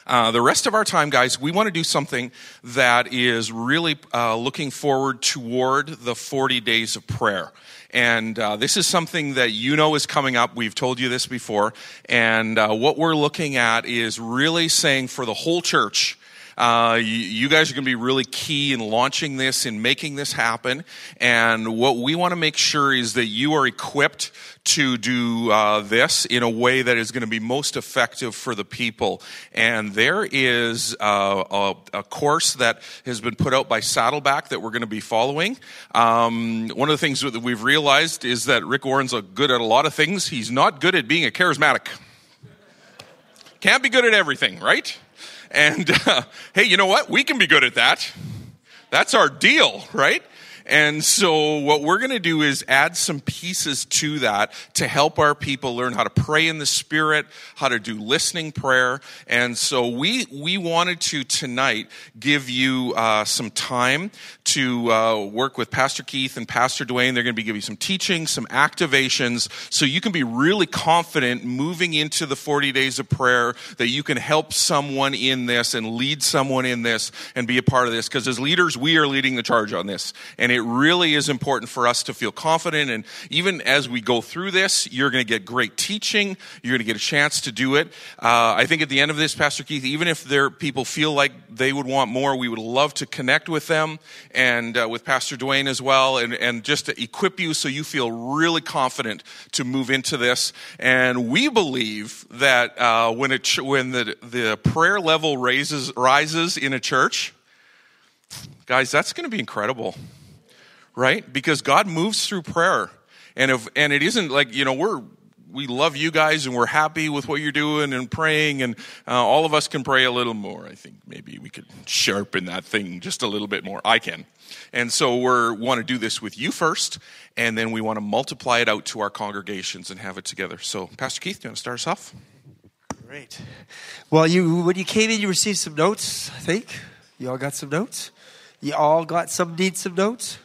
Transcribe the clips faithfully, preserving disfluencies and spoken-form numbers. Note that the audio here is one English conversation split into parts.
Uh, the rest of our time, guys, we want to do something that is really uh, looking forward toward the forty days of prayer. And uh, this is something that you know is coming up. We've told you this before. And uh, what we're looking at is really saying for the whole church, Uh, you, you guys are going to be really key in launching this, in making this happen. And what we want to make sure is that you are equipped to do uh, this in a way that is going to be most effective for the people. And there is uh, a, a course that has been put out by Saddleback that we're going to be following. Um, one of the things that we've realized is that Rick Warren's good at a lot of things. He's not good at being a charismatic. Can't be good at everything, right? And, uh, hey, you know what? We can be good at that. That's our deal, right? And so what we're going to do is add some pieces to that to help our people learn how to pray in the Spirit, how to do listening prayer. And so we we wanted to tonight give you uh, some time to uh, work with Pastor Keith and Pastor Dwayne. They're going to be giving you some teaching, some activations, so you can be really confident moving into the forty days of prayer that you can help someone in this and lead someone in this and be a part of this. Because as leaders, we are leading the charge on this. And it really is important for us to feel confident. And even as we go through this, you're going to get great teaching. You're going to get a chance to do it. Uh, I think at the end of this, Pastor Keith, even if there people feel like they would want more, we would love to connect with them and uh, with Pastor Dwayne as well, and, and just to equip you so you feel really confident to move into this. And we believe that uh, when it when the the prayer level raises rises in a church, guys, that's going to be incredible. Right? Because God moves through prayer. And if and it isn't like, you know, we're we love you guys and we're happy with what you're doing and praying, and uh, all of us can pray a little more. I think maybe we could sharpen that thing just a little bit more. I can. And so we want to do this with you first, and then we want to multiply it out to our congregations and have it together. So, Pastor Keith, do you want to start us off? Great. Well, you when you came in, you received some notes, I think. You all got some notes? You all got some need some notes?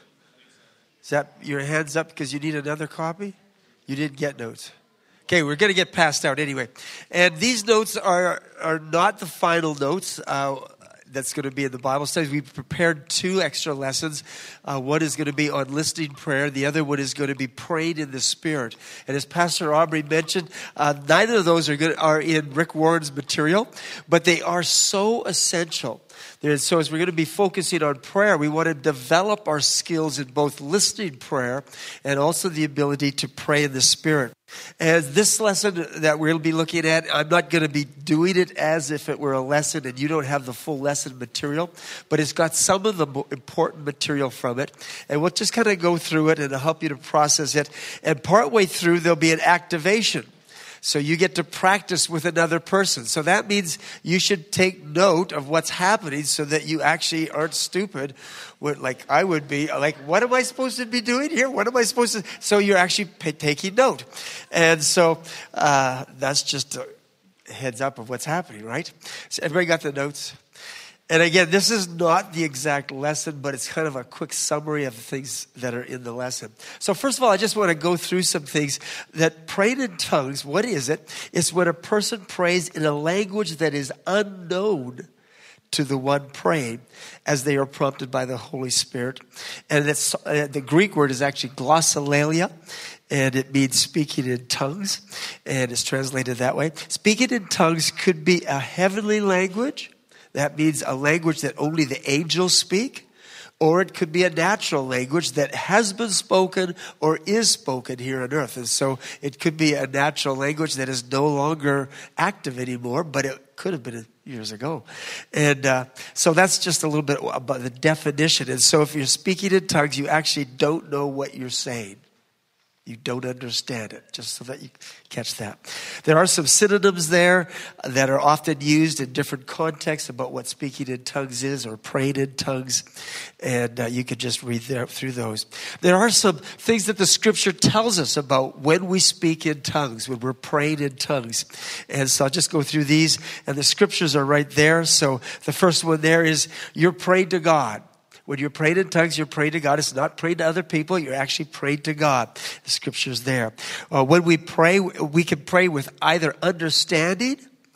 Is that your hands up because you need another copy? You didn't get notes. Okay, we're going to get passed out anyway. And these notes are are not the final notes uh, that's going to be in the Bible studies. We've prepared two extra lessons. Uh, one is going to be on listening prayer. The other one is going to be praying in the Spirit. And as Pastor Aubrey mentioned, uh, neither of those are, good, are in Rick Warren's material, but they are so essential. So as we're going to be focusing on prayer, we want to develop our skills in both listening prayer and also the ability to pray in the Spirit. And this lesson that we'll be looking at, I'm not going to be doing it as if it were a lesson and you don't have the full lesson material, but it's got some of the important material from it. And we'll just kind of go through it and I'll help you to process it. And partway through, there'll be an activation. So you get to practice with another person. So that means you should take note of what's happening so that you actually aren't stupid. Like I would be, like, what am I supposed to be doing here? What am I supposed to? So you're actually pay, taking note. And so uh, that's just a heads up of what's happening, right? So everybody got the notes? And again, this is not the exact lesson, but it's kind of a quick summary of the things that are in the lesson. So first of all, I just want to go through some things that praying in tongues, what is it? It's when a person prays in a language that is unknown to the one praying as they are prompted by the Holy Spirit. And it's, uh, the Greek word is actually glossolalia, and it means speaking in tongues, and it's translated that way. Speaking in tongues could be a heavenly language. That means a language that only the angels speak, or it could be a natural language that has been spoken or is spoken here on earth. And so it could be a natural language that is no longer active anymore, but it could have been years ago. And uh, so that's just a little bit about the definition. And so if you're speaking in tongues, you actually don't know what you're saying. You don't understand it, just so that you catch that. There are some synonyms there that are often used in different contexts about what speaking in tongues is or praying in tongues, and uh, you could just read there, through those. There are some things that the Scripture tells us about when we speak in tongues, when we're praying in tongues. And so I'll just go through these, and the Scriptures are right there. So the first one there is you're praying to God. When you're praying in tongues, you're praying to God. It's not praying to other people. You're actually praying to God. The Scripture's there. Uh, when we pray, we can pray with either understanding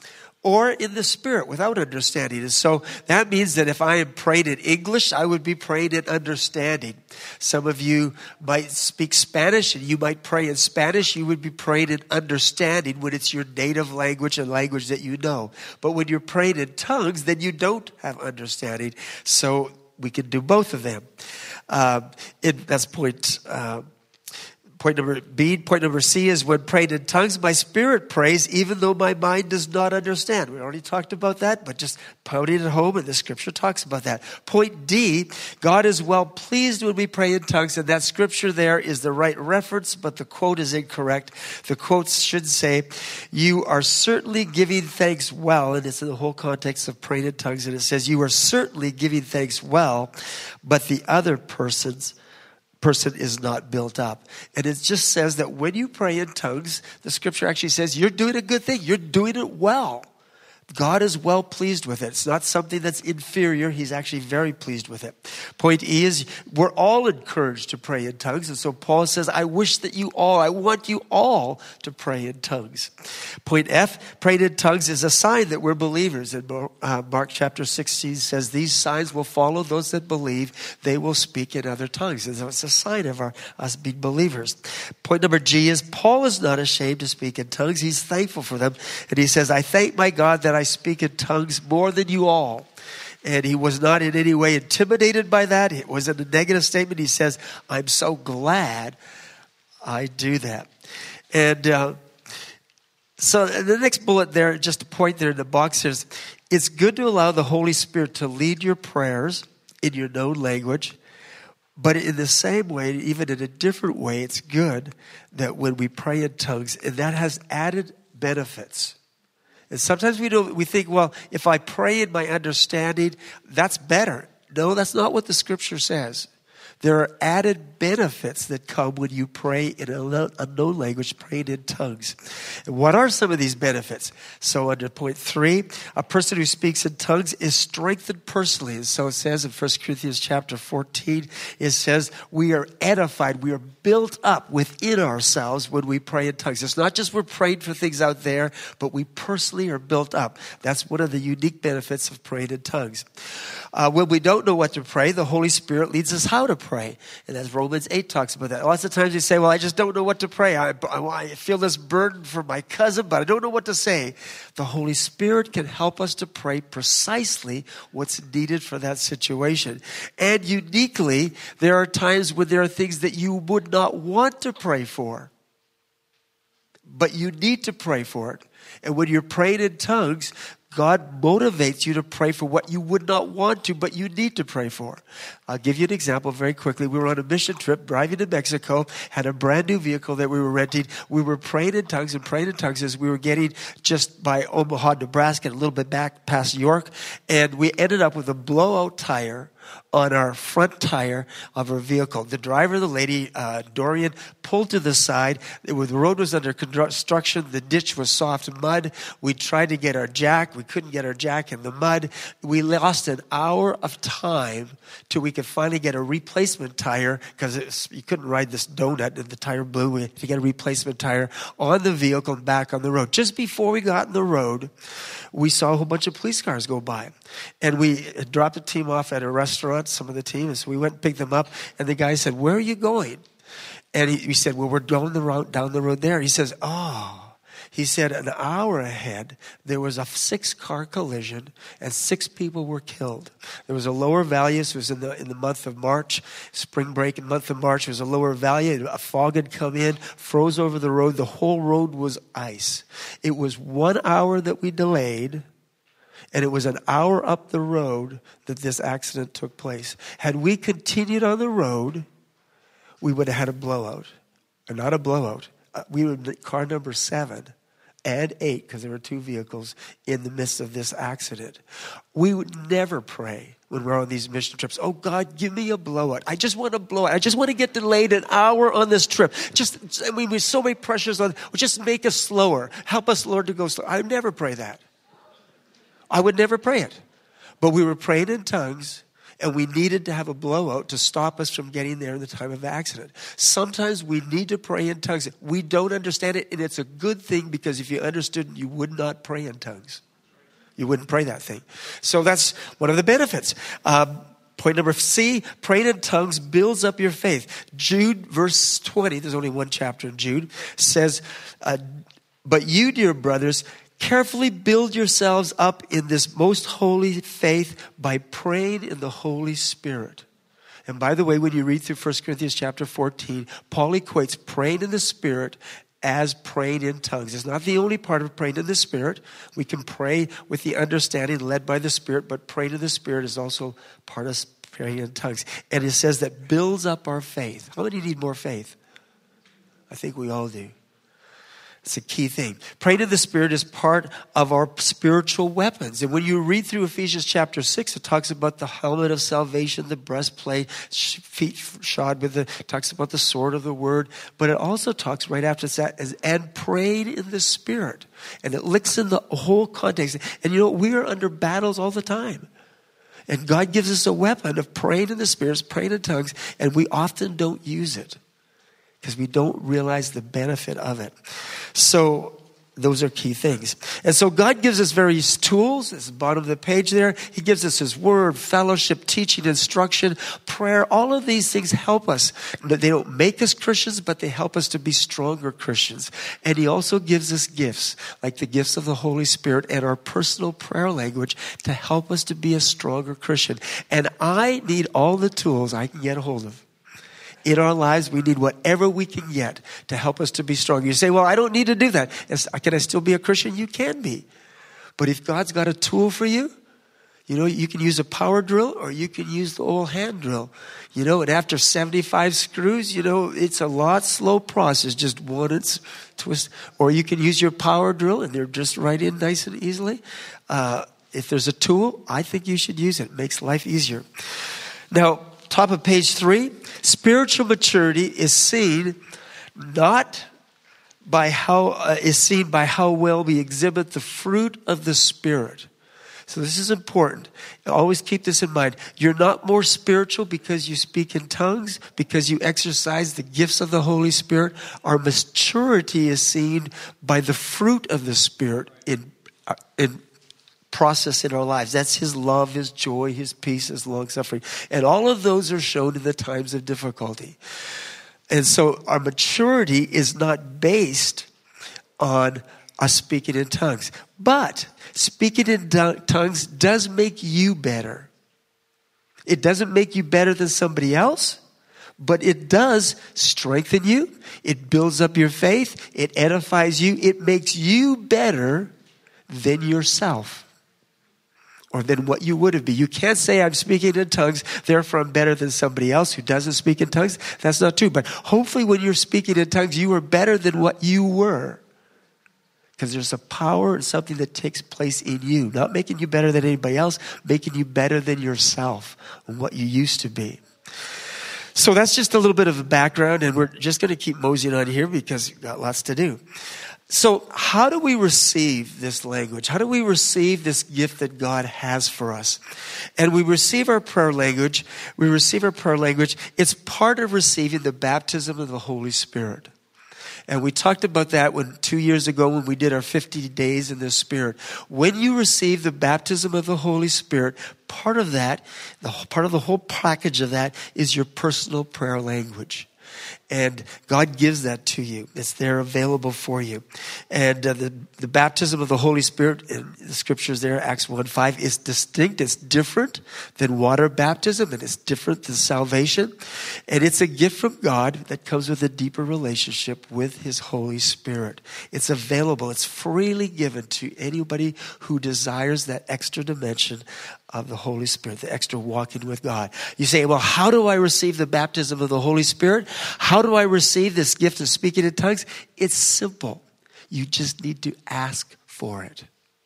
or in the Spirit without understanding. And so that means that if I am praying in English, I would be praying in understanding. Some of you might speak Spanish and you might pray in Spanish. You would be praying in understanding when it's your native language and language that you know. But when you're praying in tongues, then you don't have understanding. So we can do both of them. Uh, it, that's point uh, Point number B. Point number C is when praying in tongues, my spirit prays even though my mind does not understand. We already talked about that, but just pounding it home, and the scripture talks about that. Point D, God is well pleased when we pray in tongues, and that scripture there is the right reference, but the quote is incorrect. The quote should say, you are certainly giving thanks well, and it's in the whole context of praying in tongues, and it says, you are certainly giving thanks well, but the other person's person is not built up. And it just says that when you pray in tongues, the scripture actually says you're doing a good thing. You're doing it well. God is well pleased with it. It's not something that's inferior. He's actually very pleased with it. Point E is we're all encouraged to pray in tongues. And so Paul says, I wish that you all, I want you all to pray in tongues. Point F, praying in tongues is a sign that we're believers. And uh, Mark chapter sixteen says, these signs will follow those that believe. They will speak in other tongues. And so it's a sign of our, us being believers. Point number G is Paul is not ashamed to speak in tongues. He's thankful for them. And he says, I thank my God that I speak in tongues more than you all. And he was not in any way intimidated by that. It wasn't a negative statement. He says, I'm so glad I do that. And uh, so the next bullet there, just a point there in the box says, it's good to allow the Holy Spirit to lead your prayers in your known language. But in the same way, even in a different way, it's good that when we pray in tongues, and that has added benefits. And sometimes we don't, we think, well, if I pray in my understanding, that's better. No, that's not what the scripture says. There are added benefits that come when you pray in a unknown language, praying in tongues. And what are some of these benefits? So under point three, a person who speaks in tongues is strengthened personally. And so it says in First Corinthians chapter fourteen, it says we are edified, we are built up within ourselves when we pray in tongues. It's not just we're praying for things out there, but we personally are built up. That's one of the unique benefits of praying in tongues. Uh, when we don't know what to pray, the Holy Spirit leads us how to pray. And as Romans eight talks about that. Lots of times you say, well, I just don't know what to pray. I, I, I feel this burden for my cousin, but I don't know what to say. The Holy Spirit can help us to pray precisely what's needed for that situation. And uniquely, there are times when there are things that you would not want to pray for, but you need to pray for it. And when you're praying in tongues, God motivates you to pray for what you would not want to, but you need to pray for. I'll give you an example very quickly. We were on a mission trip, driving to Mexico, had a brand new vehicle that we were renting. We were praying in tongues and praying in tongues as we were getting just by Omaha, Nebraska, a little bit back past York. And we ended up with a blowout tire on our front tire of our vehicle. The driver, the lady, uh, Dorian, pulled to the side. It was, the road was under construction. The ditch was soft mud. We tried to get our jack. We couldn't get our jack in the mud. We lost an hour of time till we could finally get a replacement tire because you couldn't ride this donut and the tire blew. We had to get a replacement tire on the vehicle and back on the road. Just before we got on the road, we saw a whole bunch of police cars go by. And we dropped the team off at a restaurant, some of the team. And so we went and picked them up. And the guy said, where are you going? And he, we said, well, we're down the road, down the road there. He says, oh. He said an hour ahead, there was a six-car collision and six people were killed. There was a lower valley. This was in the in the month of March, spring break in the month of March. There was a lower valley. A fog had come in, froze over the road. The whole road was ice. It was one hour that we delayed, and it was an hour up the road that this accident took place. Had we continued on the road, we would have had a blowout. Or not a blowout. Uh, we would car number seven and eight, because there were two vehicles in the midst of this accident. We would never pray when we're on these mission trips, oh God, give me a blowout. I just want a blowout. I just want to get delayed an hour on this trip. Just, I mean, with so many pressures on, well, just make us slower. Help us, Lord, to go slow. I would never pray that. I would never pray it. But we were praying in tongues, and we needed to have a blowout to stop us from getting there in the time of accident. Sometimes we need to pray in tongues. We don't understand it, and it's a good thing, because if you understood, you would not pray in tongues. You wouldn't pray that thing. So that's one of the benefits. Um, point number C, praying in tongues builds up your faith. Jude, verse twenty, there's only one chapter in Jude, says, uh, but you, dear brothers, carefully build yourselves up in this most holy faith by praying in the Holy Spirit. And by the way, when you read through First Corinthians chapter fourteen, Paul equates praying in the Spirit as praying in tongues. It's not the only part of praying in the Spirit. We can pray with the understanding led by the Spirit, but praying in the Spirit is also part of praying in tongues. And it says that builds up our faith. How many need more faith? I think we all do. It's a key thing. Praying in the Spirit is part of our spiritual weapons. And when you read through Ephesians chapter six, it talks about the helmet of salvation, the breastplate, feet shod with the, it talks about the sword of the word. But it also talks right after that, as, and prayed in the Spirit. And it links in the whole context. And you know, we are under battles all the time. And God gives us a weapon of praying in the Spirit, praying in tongues, and we often don't use it, because we don't realize the benefit of it. So those are key things. And so God gives us various tools. It's the bottom of the page there. He gives us His word, fellowship, teaching, instruction, prayer. All of these things help us. They don't make us Christians, but they help us to be stronger Christians. And He also gives us gifts, like the gifts of the Holy Spirit and our personal prayer language, to help us to be a stronger Christian. And I need all the tools I can get a hold of. In our lives, we need whatever we can get to help us to be strong. You say, well, I don't need to do that. Can I still be a Christian? You can be. But if God's got a tool for you, you know, you can use a power drill or you can use the old hand drill. You know, and after seventy-five screws, you know, it's a lot slow process. Just one and twist. Or you can use your power drill and they're just right in nice and easily. Uh, if there's a tool, I think you should use it. It makes life easier. Now, top of page three, spiritual maturity is seen not by how uh, is seen by how well we exhibit the fruit of the Spirit. So this is important. Always keep this in mind. You're not more spiritual because you speak in tongues, because you exercise the gifts of the Holy Spirit. Our maturity is seen by the fruit of the Spirit in uh, in process in our lives. That's His love, His joy, His peace, His long-suffering. And all of those are shown in the times of difficulty. And so our maturity is not based on us speaking in tongues. But speaking in tongues does make you better. It doesn't make you better than somebody else, but it does strengthen you. It builds up your faith. It edifies you. It makes you better than yourself, or than what you would have been. You can't say, I'm speaking in tongues, therefore I'm better than somebody else who doesn't speak in tongues. That's not true. But hopefully when you're speaking in tongues, you are better than what you were. Because there's a power and something that takes place in you. Not making you better than anybody else, making you better than yourself and what you used to be. So that's just a little bit of a background, and we're just going to keep moseying on here because we've got lots to do. So how do we receive this language? How do we receive this gift that God has for us? And we receive our prayer language. We receive our prayer language. It's part of receiving the baptism of the Holy Spirit. And we talked about that when two years ago when we did our fifty days in the Spirit. When you receive the baptism of the Holy Spirit, part of that, the part of the whole package of that is your personal prayer language. And God gives that to you. It's there available for you. And uh, the, the baptism of the Holy Spirit, in the scriptures there, Acts one five, is distinct. It's different than water baptism, and it's different than salvation. And it's a gift from God that comes with a deeper relationship with His Holy Spirit. It's available. It's freely given to anybody who desires that extra dimension of the Holy Spirit, the extra walking with God. You say, well, how do I receive the baptism of the Holy Spirit? How do I receive this gift of speaking in tongues? It's simple. You just need to ask for it.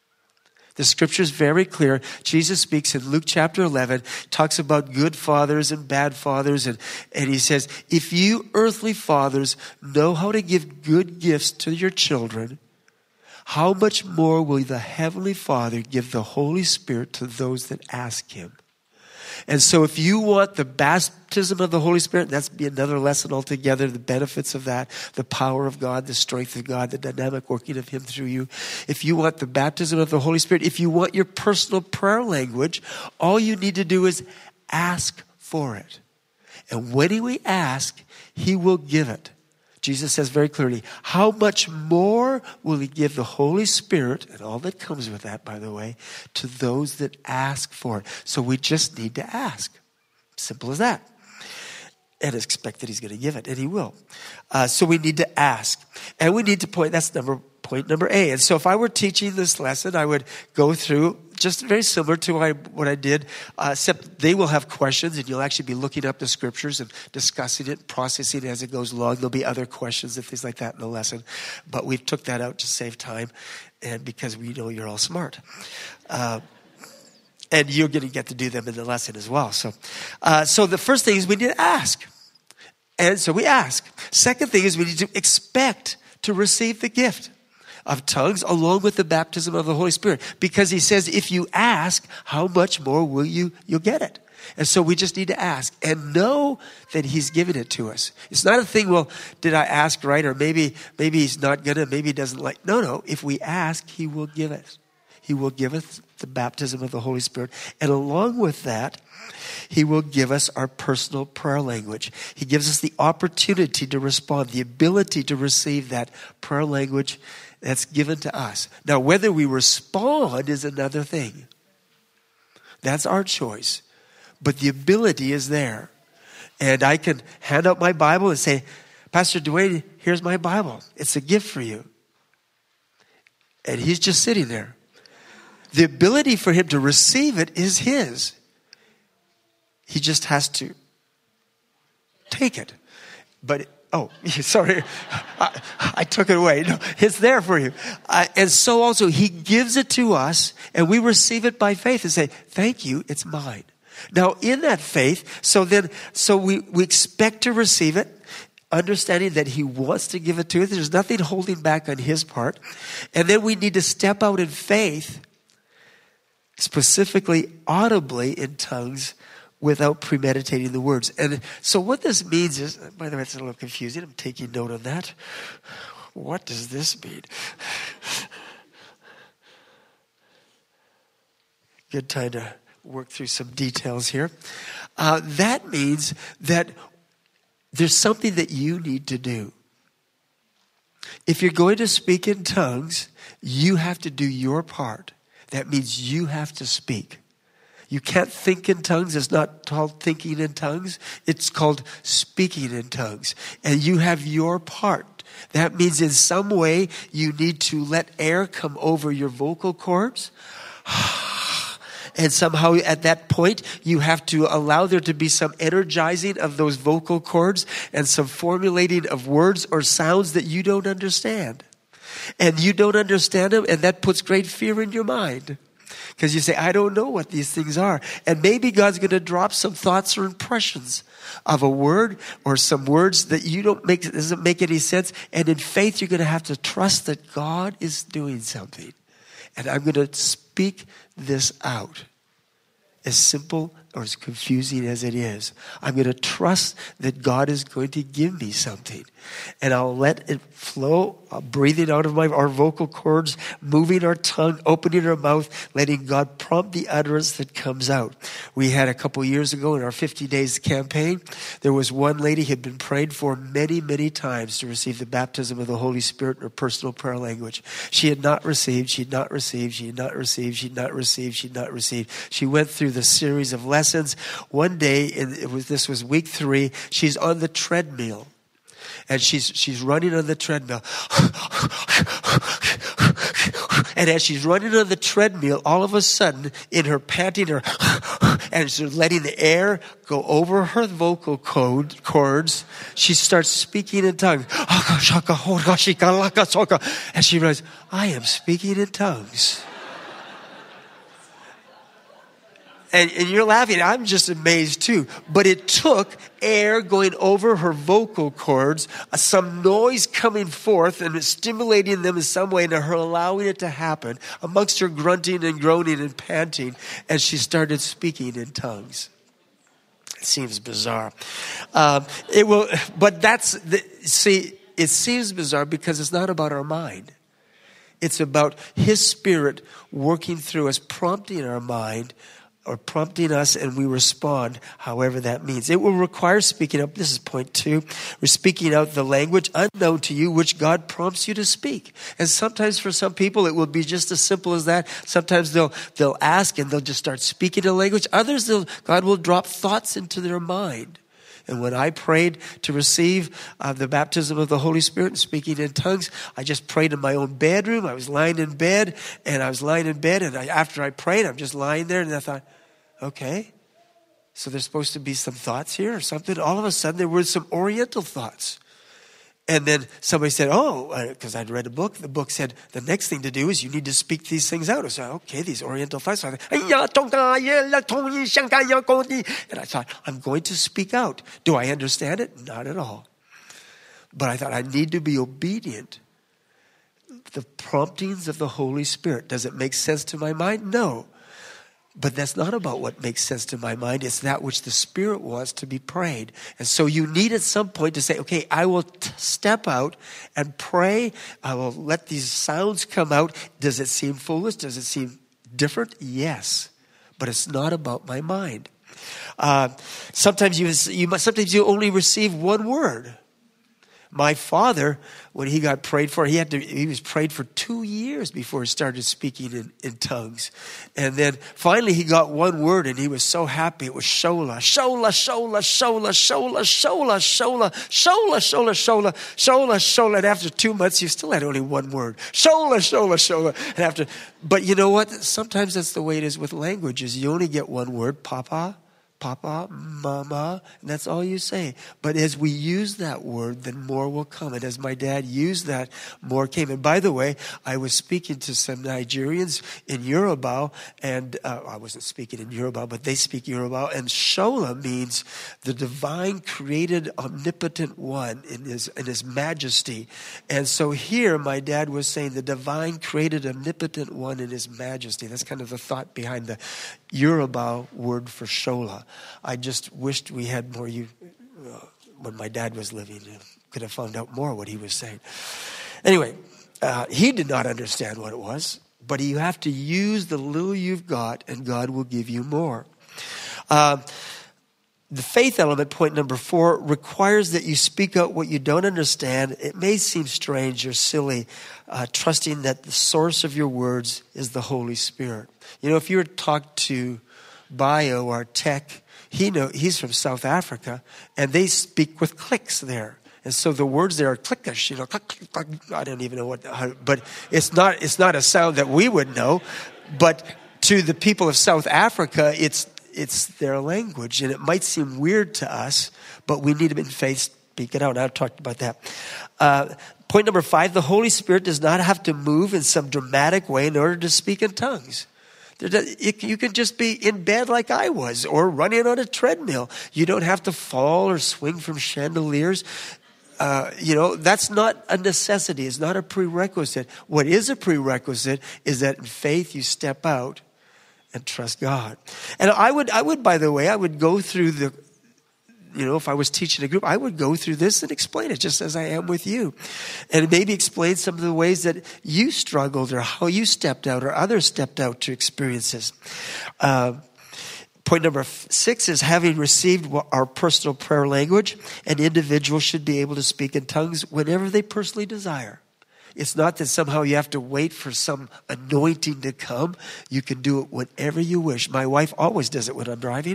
The scripture is very clear. Jesus speaks in Luke chapter eleven, talks about good fathers and bad fathers. And, and he says, if you earthly fathers know how to give good gifts to your children, how much more will the Heavenly Father give the Holy Spirit to those that ask Him? And so if you want the baptism of the Holy Spirit, that's be another lesson altogether, the benefits of that, the power of God, the strength of God, the dynamic working of him through you. If you want the baptism of the Holy Spirit, if you want your personal prayer language, all you need to do is ask for it. And when we ask, he will give it. Jesus says very clearly, how much more will he give the Holy Spirit, and all that comes with that, by the way, to those that ask for it. So we just need to ask. Simple as that. And expect that he's going to give it, and he will. Uh, so we need to ask. And we need to point, that's number point number A. And so if I were teaching this lesson, I would go through just very similar to what I, what I did, uh, except they will have questions, and you'll actually be looking up the scriptures and discussing it, processing it as it goes along. There'll be other questions and things like that in the lesson. But we've took that out to save time, and because we know you're all smart. Uh, and you're going to get to do them in the lesson as well. So, uh, so the first thing is we need to ask. And so we ask. Second thing is we need to expect to receive the gift of tongues along with the baptism of the Holy Spirit. Because he says, if you ask, how much more will you, you'll get it. And so we just need to ask and know that he's given it to us. It's not a thing, well, did I ask right? Or maybe, maybe he's not gonna, maybe he doesn't like. No, no, if we ask, he will give it. He will give us the baptism of the Holy Spirit. And along with that, he will give us our personal prayer language. He gives us the opportunity to respond, the ability to receive that prayer language that's given to us. Now, whether we respond is another thing. That's our choice. But the ability is there. And I can hand out my Bible and say, Pastor Dwayne, here's my Bible. It's a gift for you. And he's just sitting there. The ability for him to receive it is his. He just has to take it. But, oh, sorry, I, I took it away. No, it's there for you. Uh, and so also, he gives it to us, and we receive it by faith and say, thank you, it's mine. Now, in that faith, so then, so we, we expect to receive it, understanding that he wants to give it to us. There's nothing holding back on his part. And then we need to step out in faith, specifically audibly in tongues, without premeditating the words. And so what this means is, by the way, it's a little confusing. I'm taking note of that. What does this mean? Good time to work through some details here. Uh, that means that there's something that you need to do. If you're going to speak in tongues, you have to do your part. That means you have to speak. You can't think in tongues. It's not called thinking in tongues. It's called speaking in tongues. And you have your part. That means in some way you need to let air come over your vocal cords. And somehow at that point, you have to allow there to be some energizing of those vocal cords and some formulating of words or sounds that you don't understand. And you don't understand them, and that puts great fear in your mind. Because you say, I don't know what these things are. And maybe God's going to drop some thoughts or impressions of a word or some words that you don't make, doesn't make any sense. And in faith, you're going to have to trust that God is doing something. And I'm going to speak this out. As simple or as confusing as it is, I'm going to trust that God is going to give me something. And I'll let it flow, I'll breathing out of my our vocal cords, moving our tongue, opening our mouth, letting God prompt the utterance that comes out. We had a couple years ago in our fifty days campaign, there was one lady who had been prayed for many, many times to receive the baptism of the Holy Spirit in her personal prayer language. She had not received, she had not received, she had not received, she had not received, she had not received. She went through the series of lessons. One day, and it was this was week three, she's on the treadmill. And she's she's running on the treadmill. And as she's running on the treadmill, all of a sudden, in her panting, her and she's letting the air go over her vocal code, cords, she starts speaking in tongues. And she realizes, I am speaking in tongues. And, and you're laughing. I'm just amazed too. But it took air going over her vocal cords, uh, some noise coming forth and stimulating them in some way, and her allowing it to happen amongst her grunting and groaning and panting as she started speaking in tongues. It seems bizarre. Um, it will, but that's, the, see, it seems bizarre because it's not about our mind. It's about His Spirit working through us, prompting our mind, or prompting us, and we respond however that means. It will require speaking up. This is point two. We're speaking out the language unknown to you, which God prompts you to speak. And sometimes for some people, it will be just as simple as that. Sometimes they'll they'll ask and they'll just start speaking a language. Others, they'll, God will drop thoughts into their mind. And when I prayed to receive uh, the baptism of the Holy Spirit and speaking in tongues, I just prayed in my own bedroom. I was lying in bed, and I was lying in bed, and I, after I prayed, I'm just lying there, and I thought, okay, so there's supposed to be some thoughts here or something. All of a sudden, there were some Oriental thoughts. And then somebody said, oh, because I'd read a book. The book said, the next thing to do is you need to speak these things out. I said, okay, these Oriental thoughts. So I thought, and I thought, I'm going to speak out. Do I understand it? Not at all. But I thought, I need to be obedient. The promptings of the Holy Spirit. Does it make sense to my mind? No. But that's not about what makes sense to my mind. It's that which the Spirit wants to be prayed. And so you need at some point to say, okay, I will t- step out and pray. I will let these sounds come out. Does it seem foolish? Does it seem different? Yes. But it's not about my mind. Uh, sometimes you, you must, sometimes you only receive one word. My father, when he got prayed for, he had to, he was prayed for two years before he started speaking in, in tongues. And then finally he got one word and he was so happy. It was Shola, Shola, Shola, Shola, Shola, Shola, Shola, Shola, Shola, Shola, Shola, Shola. And after two months, you still had only one word. Shola, Shola, Shola. And after, but you know what? Sometimes that's the way it is with languages. You only get one word, Papa. Papa, Mama, and that's all you say. But as we use that word, then more will come. And as my dad used that, more came. And by the way, I was speaking to some Nigerians in Yoruba, and uh, I wasn't speaking in Yoruba, but they speak Yoruba. And Shola means the divine, created, omnipotent one in his in his majesty. And so here, my dad was saying the divine, created, omnipotent one in his majesty. That's kind of the thought behind the Yoruba word for Shola. I just wished we had more, you, uh, when my dad was living, uh, could have found out more what he was saying. Anyway, uh, he did not understand what it was, but you have to use the little you've got and God will give you more. Uh, the faith element, point number four, requires that you speak out what you don't understand. It may seem strange or silly, uh, trusting that the source of your words is the Holy Spirit. You know, if you were to talk to Bio, our tech, he know he's from South Africa, and they speak with clicks there, and so the words there are clickish. You know, click, click, click. I don't even know what, how, but it's not it's not a sound that we would know, but to the people of South Africa, it's it's their language, and it might seem weird to us, but we need to, in faith, speak it out. I've talked about that. Uh, point number five: the Holy Spirit does not have to move in some dramatic way in order to speak in tongues. You can just be in bed like I was or running on a treadmill. You don't have to fall or swing from chandeliers. Uh, you know, that's not a necessity. It's not a prerequisite. What is a prerequisite is that in faith you step out and trust God. And I would, I would, by the way, I would go through the, you know, if I was teaching a group, I would go through this and explain it just as I am with you. And maybe explain some of the ways that you struggled or how you stepped out or others stepped out to experiences. Uh, point number six is having received our personal prayer language, an individual should be able to speak in tongues whenever they personally desire. It's not that somehow you have to wait for some anointing to come. You can do it whenever you wish. My wife always does it when I'm driving.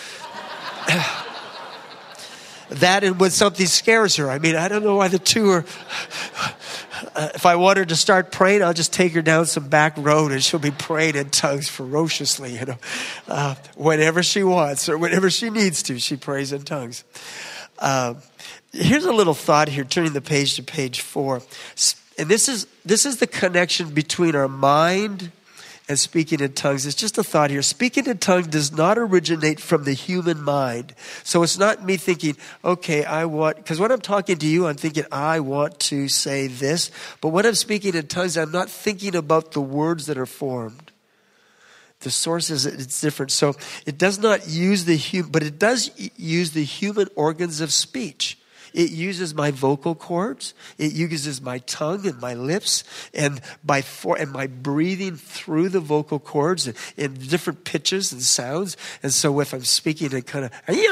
That and when something scares her. I mean, I don't know why the two are... Uh, if I want her to start praying, I'll just take her down some back road and she'll be praying in tongues ferociously, you know. Uh, whenever she wants or whenever she needs to, she prays in tongues. Uh, here's a little thought here, turning the page to page four. And this is this is the connection between our mind and speaking in tongues. It's just a thought here. Speaking in tongues does not originate from the human mind. So it's not me thinking, okay, I want, because when I'm talking to you, I'm thinking, I want to say this. But when I'm speaking in tongues, I'm not thinking about the words that are formed. The source is, it's different. So it does not use the human, but it does use the human organs of speech. It uses my vocal cords. It uses my tongue and my lips and by for and my breathing through the vocal cords in, in different pitches and sounds. And so if I'm speaking in kind of,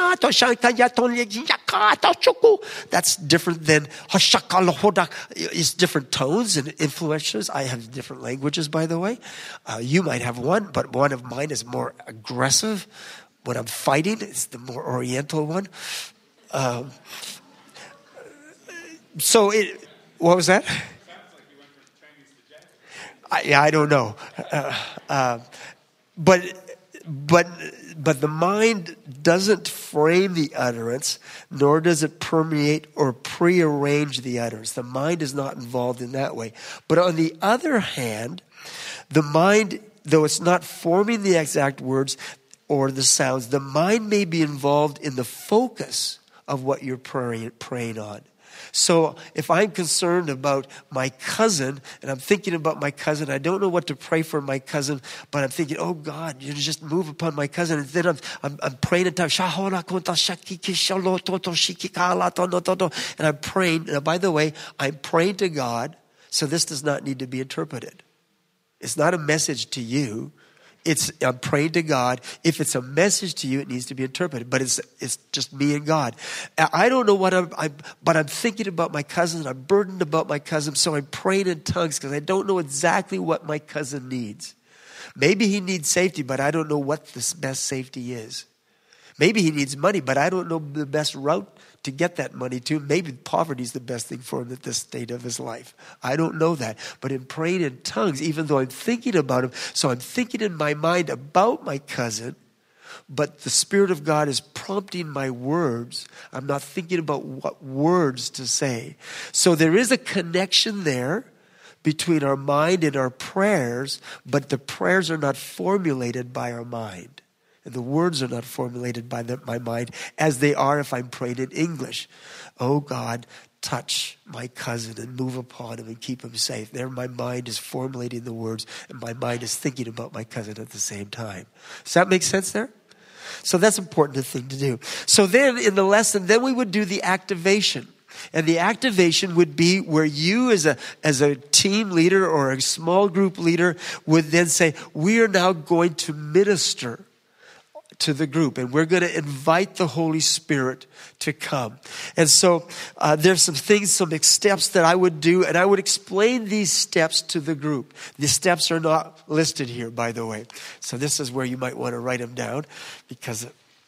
that's different than, it's different tones and influences. I have different languages, by the way. Uh, you might have one, but one of mine is more aggressive. When I'm fighting, it's the more oriental one. Um, So it, what was that? Sounds like you went from Chinese to Japanese. I, yeah, I don't know, uh, uh, but but but the mind doesn't frame the utterance, nor does it permeate or prearrange the utterance. The mind is not involved in that way. But on the other hand, the mind, though it's not forming the exact words or the sounds, the mind may be involved in the focus of what you're praying, praying on. So if I'm concerned about my cousin and I'm thinking about my cousin, I don't know what to pray for my cousin, but I'm thinking, oh God, you just move upon my cousin. And then I'm, I'm, I'm praying in tongues. And I'm praying. Now, by the way, I'm praying to God, so this does not need to be interpreted. It's not a message to you. It's, I'm praying to God. If it's a message to you, it needs to be interpreted. But it's it's just me and God. I don't know what I'm, I'm but I'm thinking about my cousin. I'm burdened about my cousin. So I'm praying in tongues because I don't know exactly what my cousin needs. Maybe he needs safety, but I don't know what the best safety is. Maybe he needs money, but I don't know the best route to get that money to. Maybe poverty is the best thing for him at this state of his life. I don't know that. But in praying in tongues, even though I'm thinking about him, so I'm thinking in my mind about my cousin, but the Spirit of God is prompting my words. I'm not thinking about what words to say. So there is a connection there between our mind and our prayers, but the prayers are not formulated by our mind. And the words are not formulated by the, my mind as they are if I'm praying in English. Oh God, touch my cousin and move upon him and keep him safe. There my mind is formulating the words and my mind is thinking about my cousin at the same time. Does that make sense there? So that's an important thing to do. So then in the lesson, then we would do the activation. And the activation would be where you as a as a team leader or a small group leader would then say, we are now going to minister to the group, and we're going to invite the Holy Spirit to come. And so uh, there's some things, some steps that I would do, and I would explain these steps to the group. The steps are not listed here, by the way. So this is where you might want to write them down, because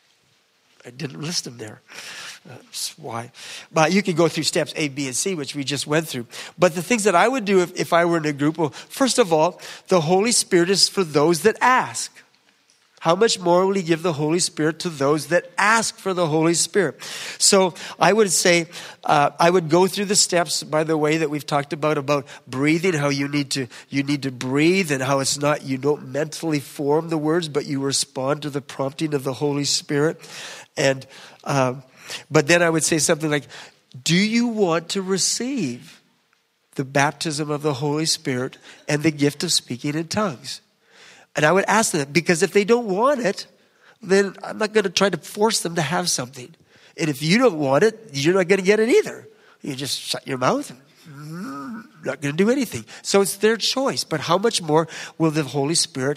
I didn't list them there. That's why. But you can go through steps A, B, and C, which we just went through. But the things that I would do if, if I were in a group, well, first of all, the Holy Spirit is for those that ask. How much more will he give the Holy Spirit to those that ask for the Holy Spirit? So I would say, uh, I would go through the steps, by the way, that we've talked about, about breathing, how you need to, you need to breathe and how it's not, you don't mentally form the words, but you respond to the prompting of the Holy Spirit. And, um, but then I would say something like, do you want to receive the baptism of the Holy Spirit and the gift of speaking in tongues? And I would ask them, because if they don't want it, then I'm not going to try to force them to have something. And if you don't want it, you're not going to get it either. You just shut your mouth and mm, not going to do anything. So it's their choice. But how much more will the Holy Spirit,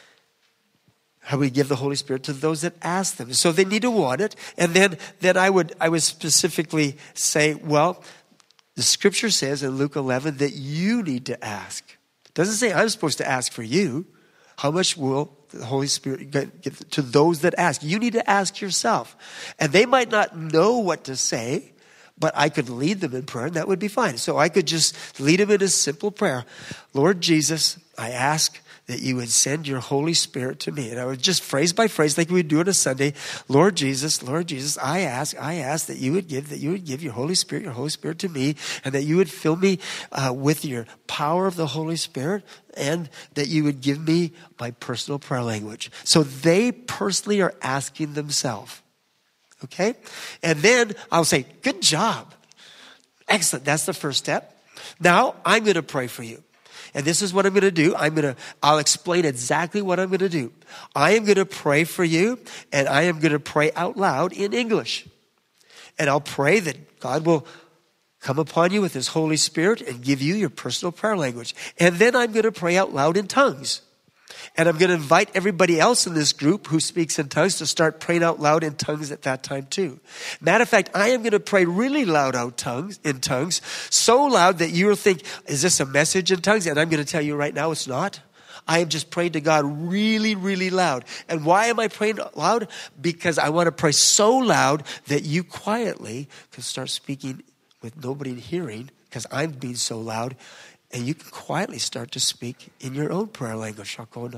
how we give the Holy Spirit to those that ask them? So they need to want it. And then, then I would I would specifically say, well, the scripture says in Luke eleven that you need to ask. It doesn't say I'm supposed to ask for you. How much will the Holy Spirit give to those that ask? You need to ask yourself. And they might not know what to say, but I could lead them in prayer, and that would be fine. So I could just lead them in a simple prayer. Lord Jesus, I ask that you would send your Holy Spirit to me. And I would just phrase by phrase, like we would do on a Sunday. Lord Jesus, Lord Jesus, I ask, I ask that you would give, that you would give your Holy Spirit, your Holy Spirit to me, and that you would fill me uh, with your power of the Holy Spirit, and that you would give me my personal prayer language. So they personally are asking themselves. Okay? And then I'll say, good job. Excellent. That's the first step. Now I'm going to pray for you. And this is what I'm going to do. I'm going to, I'll explain exactly what I'm going to do. I am going to pray for you, and I am going to pray out loud in English. And I'll pray that God will come upon you with his Holy Spirit and give you your personal prayer language. And then I'm going to pray out loud in tongues. And I'm going to invite everybody else in this group who speaks in tongues to start praying out loud in tongues at that time too. Matter of fact, I am going to pray really loud out tongues in tongues, so loud that you'll think, is this a message in tongues? And I'm going to tell you right now, it's not. I am just praying to God really, really loud. And why am I praying loud? Because I want to pray so loud that you quietly can start speaking with nobody hearing, because I'm being so loud. And you can quietly start to speak in your own prayer language.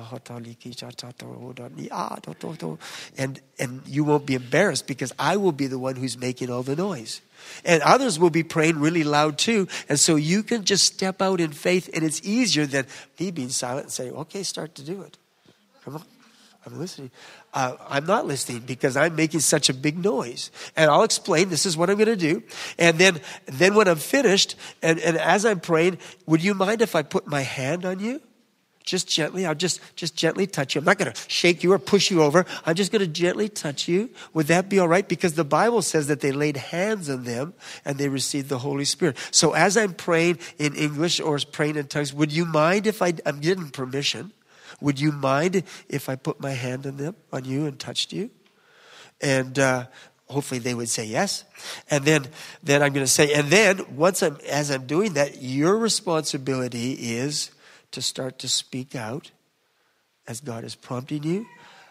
And, and you won't be embarrassed, because I will be the one who's making all the noise. And others will be praying really loud too. And so you can just step out in faith, and it's easier than me being silent and saying, okay, start to do it. Come on. I'm listening. Uh, I'm not listening because I'm making such a big noise. And I'll explain, this is what I'm going to do. And then, then when I'm finished, and, and as I'm praying, would you mind if I put my hand on you? Just gently. I'll just, just gently touch you. I'm not going to shake you or push you over. I'm just going to gently touch you. Would that be all right? Because the Bible says that they laid hands on them and they received the Holy Spirit. So as I'm praying in English or praying in tongues, would you mind if I, I'm getting permission? Would you mind if I put my hand on them, on you, and touched you? And uh, hopefully they would say yes. And then, then I'm going to say, and then once I'm, as I'm doing that, your responsibility is to start to speak out as God is prompting you.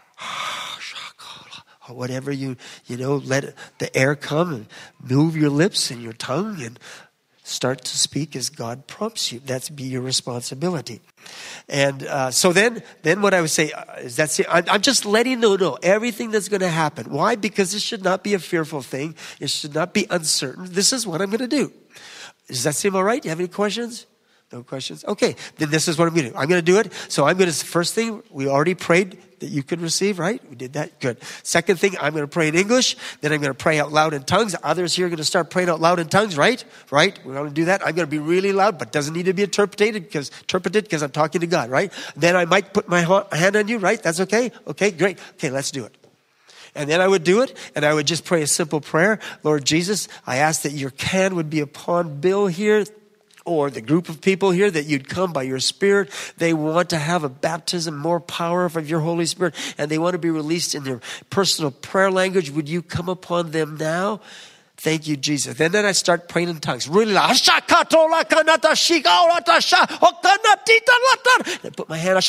Or whatever you, you know, let the air come and move your lips and your tongue and start to speak as God prompts you. That's be your responsibility. And uh, so then, then what I would say uh, is that's it. I'm, I'm just letting you know everything that's going to happen. Why? Because this should not be a fearful thing. It should not be uncertain. This is what I'm going to do. Does that seem all right? Do you have any questions? No questions? Okay, then this is what I'm going to do. I'm going to do it. So I'm going to, first thing, we already prayed that you could receive, right? We did that. Good. Second thing, I'm going to pray in English. Then I'm going to pray out loud in tongues. Others here are going to start praying out loud in tongues, right? Right? We're going to do that. I'm going to be really loud, but doesn't need to be interpreted because interpreted because I'm talking to God, right? Then I might put my hand on you, right? That's okay? Okay, great. Okay, let's do it. And then I would do it, and I would just pray a simple prayer. Lord Jesus, I ask that your hand would be upon Bill here, or the group of people here, that you'd come by your Spirit. They want to have a baptism, more power of your Holy Spirit, and they want to be released in their personal prayer language. Would you come upon them now? Thank you, Jesus. And then I start praying in tongues. Really loud. And I put my hand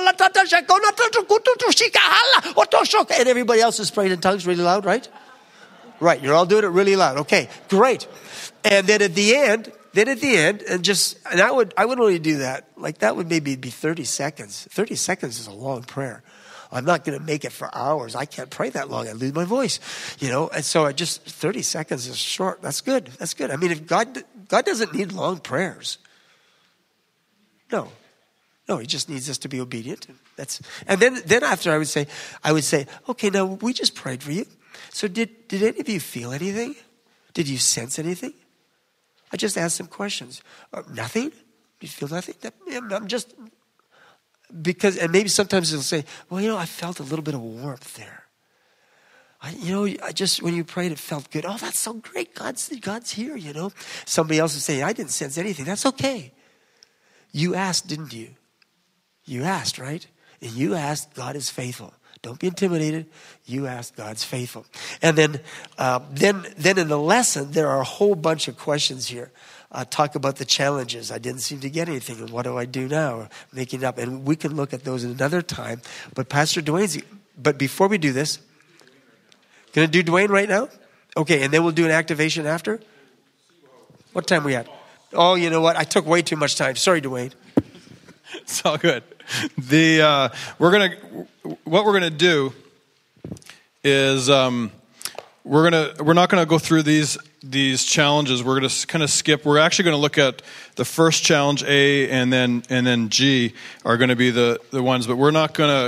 on. And everybody else is praying in tongues really loud, right? Right, you're all doing it really loud. Okay, great. And then at the end, Then at the end, and just, and I would, I would only do that, like that would maybe be thirty seconds. thirty seconds is a long prayer. I'm not going to make it for hours. I can't pray that long. I lose my voice, you know. And so I just, thirty seconds is short. That's good. That's good. I mean, if God, God doesn't need long prayers. No. No, he just needs us to be obedient. That's, and then, then after I would say, I would say, okay, now we just prayed for you. So did, did any of you feel anything? Did you sense anything? I just asked some questions. Uh, nothing? Do you feel nothing? I'm just, because, and maybe sometimes they'll say, well, you know, I felt a little bit of warmth there. I, you know, I just, when you prayed, it felt good. Oh, that's so great. God's, God's here, you know. Somebody else would say, I didn't sense anything. That's okay. You asked, didn't you? You asked, right? And you asked, God is faithful. Don't be intimidated. You ask, God's faithful. And then, uh, then, then in the lesson, there are a whole bunch of questions here. Uh, talk about the challenges. I didn't seem to get anything. And what do I do now? Making up. And we can look at those another time. But Pastor Dwayne's, but before we do this, going to do Dwayne right now? Okay, and then we'll do an activation after? What time are we at? Oh, you know what? I took way too much time. Sorry, Dwayne. It's all good. The uh, we're gonna what we're gonna do is um, we're gonna we're not gonna go through these these challenges. We're gonna kind of skip. We're actually gonna look at the first challenge, A, and then and then G are going to be the the ones. But we're not gonna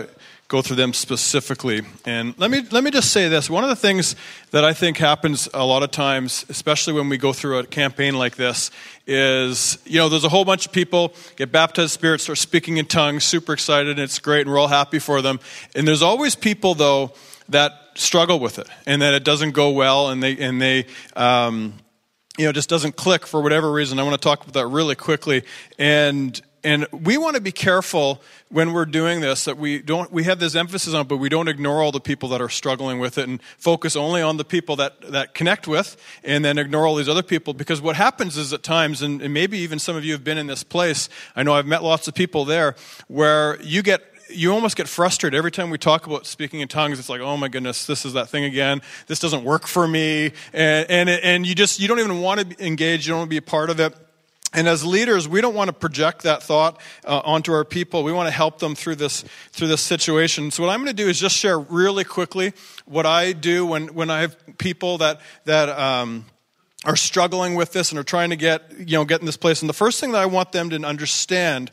go through them specifically. And let me let me just say this. One of the things that I think happens a lot of times, especially when we go through a campaign like this, is, you know, there's a whole bunch of people get baptized in the Spirit, start speaking in tongues, super excited, and it's great, and we're all happy for them. And there's always people, though, that struggle with it, and that it doesn't go well, and they and they um, you know, just doesn't click for whatever reason. I want to talk about that really quickly. And And we want to be careful when we're doing this, that we don't, we have this emphasis on it, but we don't ignore all the people that are struggling with it and focus only on the people that, that connect with, and then ignore all these other people. Because what happens is at times, and, and maybe even some of you have been in this place, I know I've met lots of people there, where you get, you almost get frustrated every time we talk about speaking in tongues. It's like, oh my goodness, this is that thing again. This doesn't work for me. And, and, and you just, you don't even want to engage. You don't want to be a part of it. And as leaders, we don't want to project that thought uh, onto our people. We want to help them through this through this situation. So what I'm going to do is just share really quickly what I do when, when I have people that that um, are struggling with this and are trying to get you know get in this place. And the first thing that I want them to understand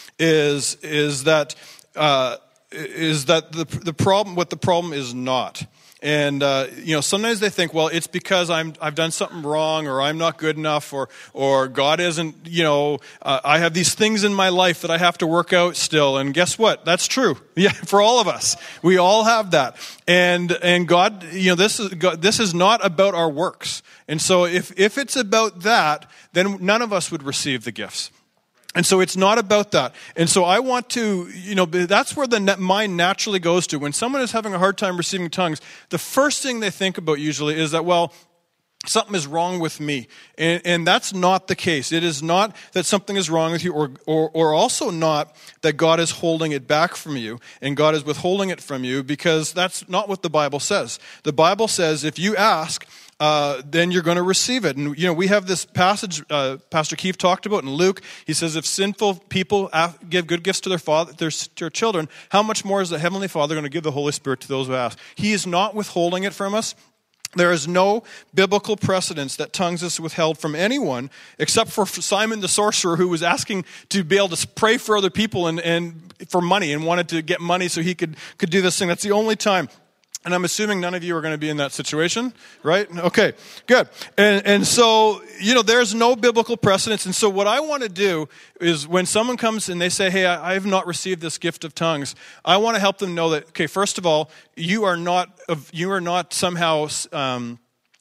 is is that uh, is that the the problem what the problem is not. And, uh, you know, sometimes they think, well, it's because I'm, I've done something wrong, or I'm not good enough, or, or God isn't, you know, uh, I have these things in my life that I have to work out still. And guess what? That's true. Yeah, for all of us. We all have that. And, and God, you know, this is, God, this is not about our works. And so if, if it's about that, then none of us would receive the gifts. And so it's not about that. And so I want to, you know, that's where the mind naturally goes to. When someone is having a hard time receiving tongues, the first thing they think about usually is that, well, something is wrong with me. And, and that's not the case. It is not that something is wrong with you, or, or, or also not that God is holding it back from you and God is withholding it from you, because that's not what the Bible says. The Bible says if you ask, Uh, then you're going to receive it. And, you know, we have this passage uh, Pastor Keith talked about in Luke. He says, if sinful people give good gifts to their father, their, to their children, how much more is the Heavenly Father going to give the Holy Spirit to those who ask? He is not withholding it from us. There is no biblical precedence that tongues is withheld from anyone, except for Simon the sorcerer, who was asking to be able to pray for other people and, and for money, and wanted to get money so he could, could do this thing. That's the only time. And I'm assuming none of you are going to be in that situation, right? Okay, good. And and so, you know, there's no biblical precedence. And so what I want to do is when someone comes and they say, hey, I, I have not received this gift of tongues, I want to help them know that, okay, first of all, you are not, you are not somehow um,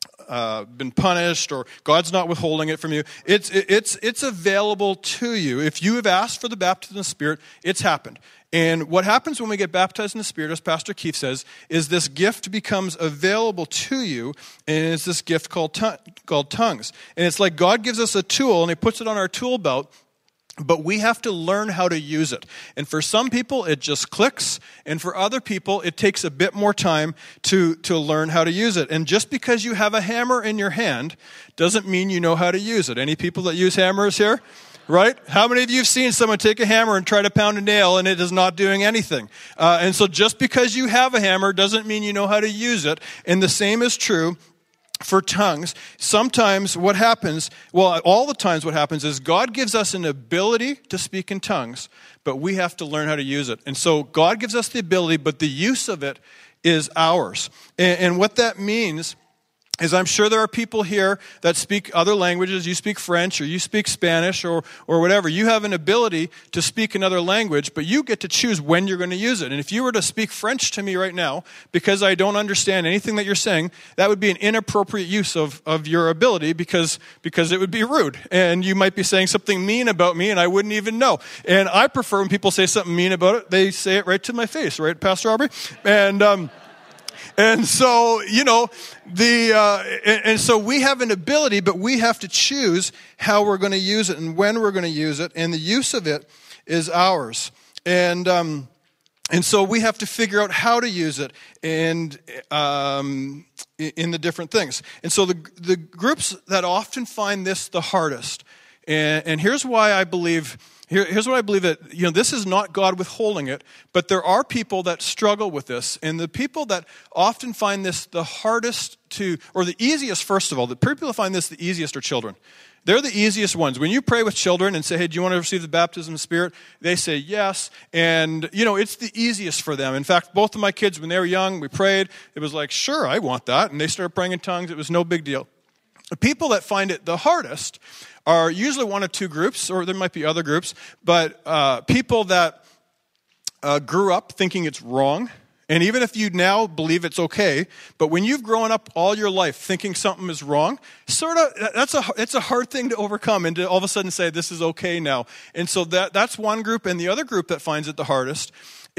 uh, been punished, or God's not withholding it from you. It's, it's, it's available to you. If you have asked for the baptism of the Spirit, it's happened. And what happens when we get baptized in the Spirit, as Pastor Keith says, is this gift becomes available to you, and it's this gift called t- called tongues. And it's like God gives us a tool, and He puts it on our tool belt, but we have to learn how to use it. And for some people, it just clicks, and for other people, it takes a bit more time to, to learn how to use it. And just because you have a hammer in your hand doesn't mean you know how to use it. Any people that use hammers here? Right? How many of you have seen someone take a hammer and try to pound a nail and it is not doing anything? Uh, and so just because you have a hammer doesn't mean you know how to use it. And the same is true for tongues. Sometimes what happens, well, all the times what happens is God gives us an ability to speak in tongues, but we have to learn how to use it. And so God gives us the ability, but the use of it is ours. And, and what that means is, I'm sure there are people here that speak other languages. You speak French, or you speak Spanish, or or whatever. You have an ability to speak another language, but you get to choose when you're going to use it. And if you were to speak French to me right now, because I don't understand anything that you're saying, that would be an inappropriate use of, of your ability, because, because it would be rude. And you might be saying something mean about me, and I wouldn't even know. And I prefer when people say something mean about it, they say it right to my face, right, Pastor Aubrey? And um And so, you know, the uh, and, and so we have an ability, but we have to choose how we're going to use it and when we're going to use it, and the use of it is ours. And um, and so we have to figure out how to use it, and um, in the different things. And so the the groups that often find this the hardest, and, and here's why I believe Here, here's what I believe that, you know, this is not God withholding it, but there are people that struggle with this. And the people that often find this the hardest to, or the easiest, first of all, the people that find this the easiest are children. They're the easiest ones. When you pray with children and say, hey, do you want to receive the baptism of the Spirit? They say yes. And, you know, it's the easiest for them. In fact, both of my kids, when they were young, we prayed. It was like, sure, I want that. And they started praying in tongues. It was no big deal. The people that find it the hardest are usually one of two groups, or there might be other groups, but uh, people that uh, grew up thinking it's wrong. And even if you now believe it's okay, but when you've grown up all your life thinking something is wrong, sort of that's a it's a hard thing to overcome and to all of a sudden say this is okay now. And so that that's one group, and the other group that finds it the hardest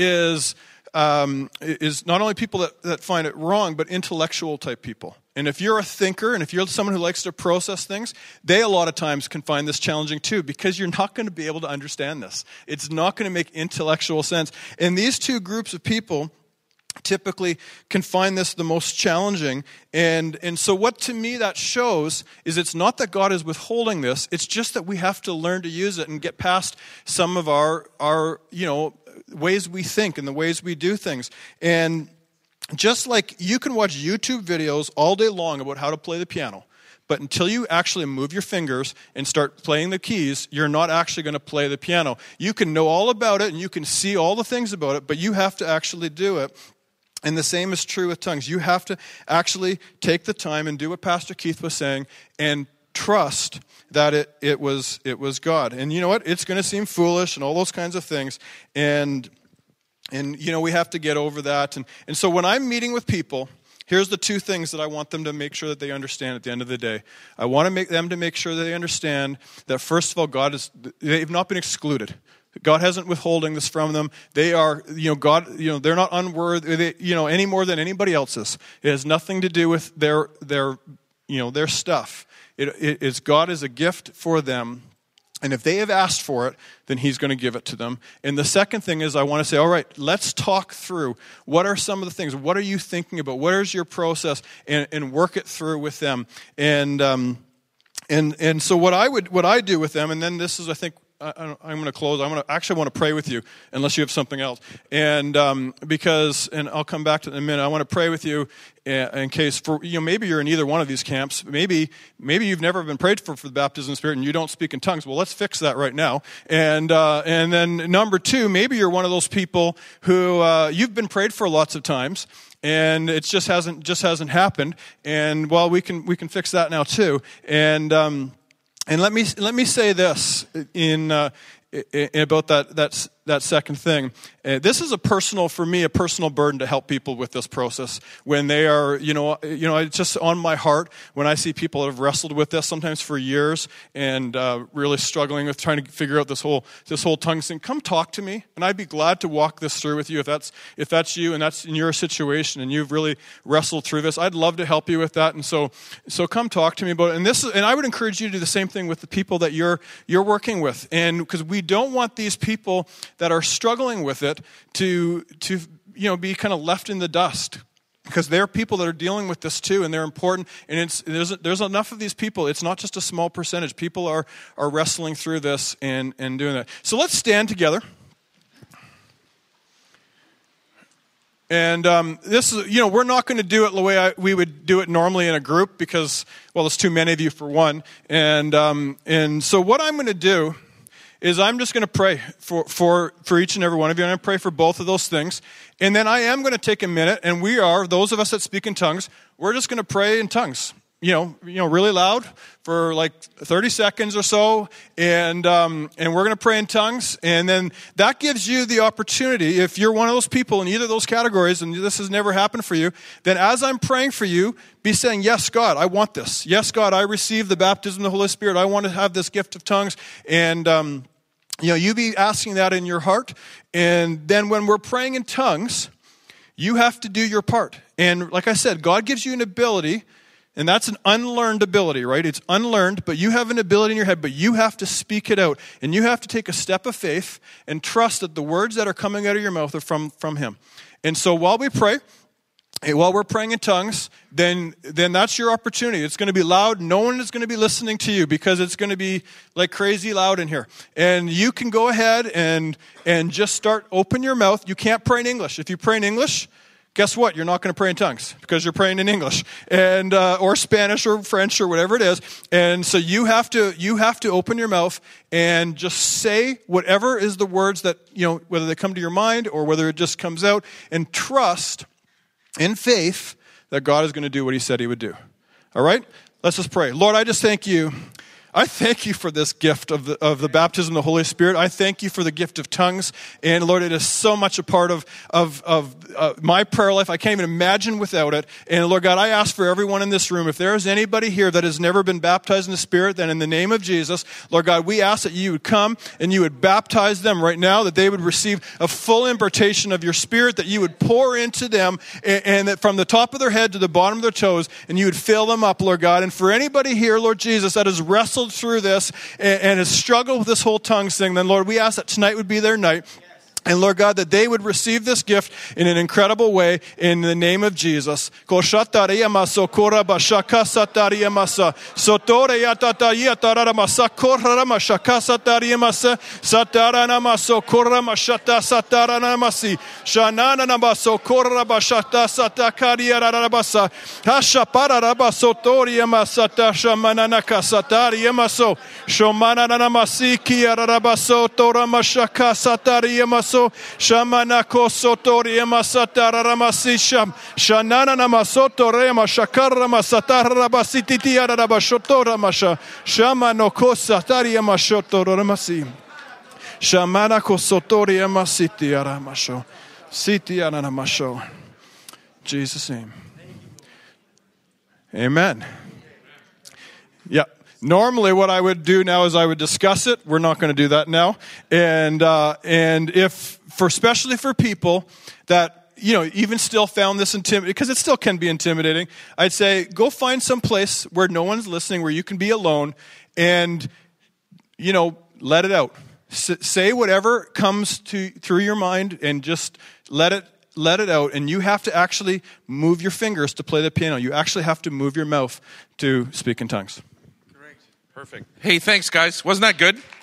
is um, is not only people that, that find it wrong, but intellectual type people. And if you're a thinker and if you're someone who likes to process things, they a lot of times can find this challenging too, because you're not going to be able to understand this. It's not going to make intellectual sense. And these two groups of people typically can find this the most challenging. And and so what to me that shows is it's not that God is withholding this, it's just that we have to learn to use it and get past some of our, our you know, ways we think and the ways we do things. And just like you can watch YouTube videos all day long about how to play the piano, but until you actually move your fingers and start playing the keys, you're not actually going to play the piano. You can know all about it and you can see all the things about it, but you have to actually do it. And the same is true with tongues. You have to actually take the time and do what Pastor Keith was saying and trust that it, it was it was God. And you know what? It's going to seem foolish and all those kinds of things. And, and you know, we have to get over that. And, and so when I'm meeting with people, here's the two things that I want them to make sure that they understand at the end of the day. I want to make them to make sure that they understand that, first of all, God is, they've not been excluded. God hasn't withholding this from them. They are, you know, God, you know, they're not unworthy, they, you know, any more than anybody else is. It has nothing to do with their, their, you know, their stuff. It, it is God is a gift for them. And if they have asked for it, then he's going to give it to them. And the second thing is I want to say, all right, let's talk through what are some of the things, what are you thinking about? Where's your process? And, and work it through with them. And, um, and, and so what I would, what I do with them, and then this is, I think, I, I'm going to close. I'm going to actually want to pray with you, unless you have something else. And um, because, and I'll come back to it in a minute. I want to pray with you in case, for you know, maybe you're in either one of these camps. Maybe, maybe you've never been prayed for for the baptism of the Spirit, and you don't speak in tongues. Well, let's fix that right now. And uh, and then number two, maybe you're one of those people who uh, you've been prayed for lots of times, and it just hasn't just hasn't happened. And well, we can we can fix that now too. And um, And let me let me say this in, uh, in about that that that second thing. Uh, this is a personal, for me, a personal burden to help people with this process when they are, you know, you know, it's just on my heart when I see people that have wrestled with this sometimes for years and uh, really struggling with trying to figure out this whole this whole tongue thing. Come talk to me, and I'd be glad to walk this through with you if that's if that's you and that's in your situation and you've really wrestled through this. I'd love to help you with that, and so so come talk to me about it. And this is, and I would encourage you to do the same thing with the people that you're you're working with, and because we don't want these people that are struggling with it to to you know be kind of left in the dust, because there are people that are dealing with this too, and they're important. And it's there's there's enough of these people. It's not just a small percentage. People are are wrestling through this and and doing that. So let's stand together. And um, this is, you know, we're not going to do it the way I, we would do it normally in a group because, well, there's too many of you for one. And um, and so what I'm going to do is I'm just going to pray for, for, for each and every one of you. And I'm going to pray for both of those things. And then I am going to take a minute, and we are, those of us that speak in tongues, we're just going to pray in tongues. You know, you know, really loud for like thirty seconds or so, and um, and we're going to pray in tongues, and then that gives you the opportunity. If you're one of those people in either of those categories, and this has never happened for you, then as I'm praying for you, be saying, "Yes, God, I want this. Yes, God, I receive the baptism of the Holy Spirit. I want to have this gift of tongues." And um, you know, you be asking that in your heart, and then when we're praying in tongues, you have to do your part. And like I said, God gives you an ability. And that's an unlearned ability, right? It's unlearned, but you have an ability in your head, but you have to speak it out. And you have to take a step of faith and trust that the words that are coming out of your mouth are from, from Him. And so while we pray, hey, while we're praying in tongues, then then that's your opportunity. It's going to be loud. No one is going to be listening to you because it's going to be like crazy loud in here. And you can go ahead and and just start, open your mouth. You can't pray in English. If you pray in English, guess what? You're not going to pray in tongues because you're praying in English and uh, or Spanish or French or whatever it is. And so you have to you have to open your mouth and just say whatever is the words that, you know, whether they come to your mind or whether it just comes out, and trust in faith that God is going to do what he said he would do. All right? Let's just pray. Lord, I just thank you. I thank you for this gift of the, of the baptism of the Holy Spirit. I thank you for the gift of tongues. And Lord, it is so much a part of, of, of uh, my prayer life. I can't even imagine without it. And Lord God, I ask for everyone in this room, if there is anybody here that has never been baptized in the Spirit, then in the name of Jesus, Lord God, we ask that you would come and you would baptize them right now, that they would receive a full impartation of your Spirit, that you would pour into them, and, and that from the top of their head to the bottom of their toes, and you would fill them up, Lord God. And for anybody here, Lord Jesus, that has wrestled through this and, and has struggled with this whole tongues thing, then Lord, we ask that tonight would be their night. And Lord God, that they would receive this gift in an incredible way in the name of Jesus. Shamana kosotori emasatara ramasisham shanana namasoto rema shakara masatara rabasititi arabashotora masha shamano kosatari emashoto ramasi shamana kosotori emasiti aramasho siti aranamasho. Jesus' name. Amen. Yeah. Normally what I would do now is I would discuss it. We're not going to do that now. And uh, and if, for especially for people that, you know, even still found this intimidating, because it still can be intimidating, I'd say go find some place where no one's listening, where you can be alone, and, you know, let it out. S- say whatever comes to through your mind and just let it let it out. And you have to actually move your fingers to play the piano. You actually have to move your mouth to speak in tongues. Perfect. Hey, thanks, guys. Wasn't that good?